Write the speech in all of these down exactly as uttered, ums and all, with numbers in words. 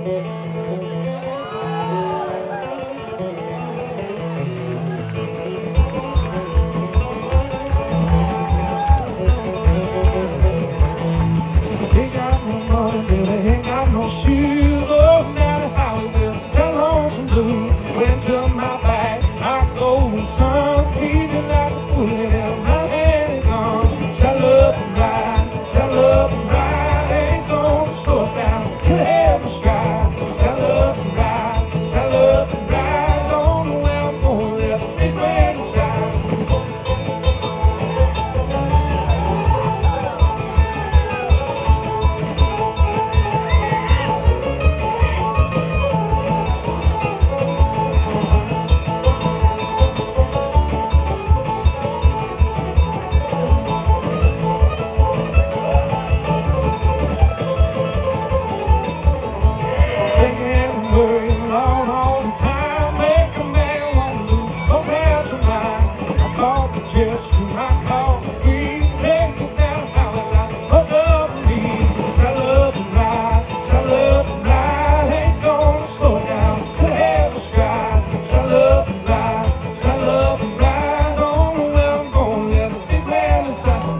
Ain't got no money, baby, ain't got no shoes. Oh, now how it will tell on some blue. Into my bag, I go with some. Feeling like a bullet in my hand is gone. Saddle up and ride, saddle up and ride. Ain't gonna slow down till heaven stride. Saddle up and ride, saddle up and ride. Don't know where I'm going, let the big man decide. Just to my call, we take it down how I like. Oh, love me, saddle up and ride, saddle up and ride. Ain't gonna slow down till heaven stride. Saddle up and ride, saddle up and ride. Don't know where I'm going, let the big man decide.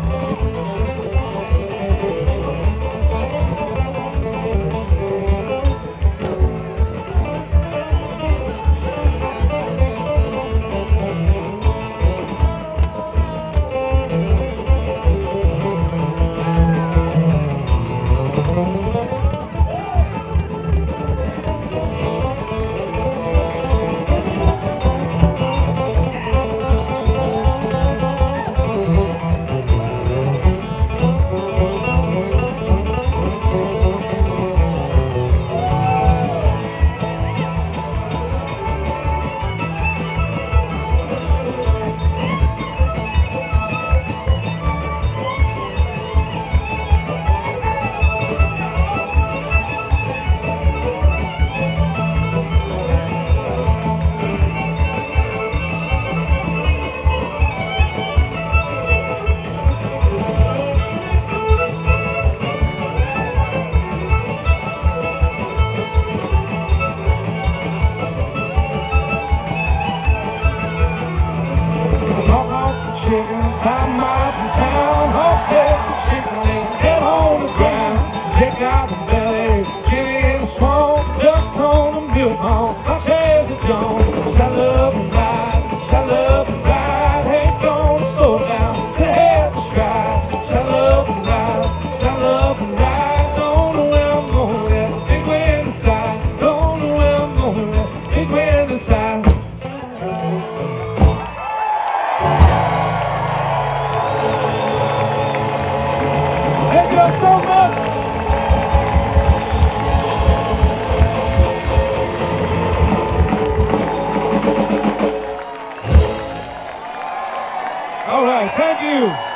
Chicken, five miles from town. Hope that the chicken ain't get on the ground. Check out the belly, Jimmy in the swamp, ducks on the milk home. My chairs are John. Saddle up and ride, saddle up and ride. Ain't gonna slow down till heaven stride. Saddle up and ride, saddle up and ride. Don't know where I'm going, let the big man decide. Don't know where I'm going, let the big man decide. Thank you so much. All right, thank you.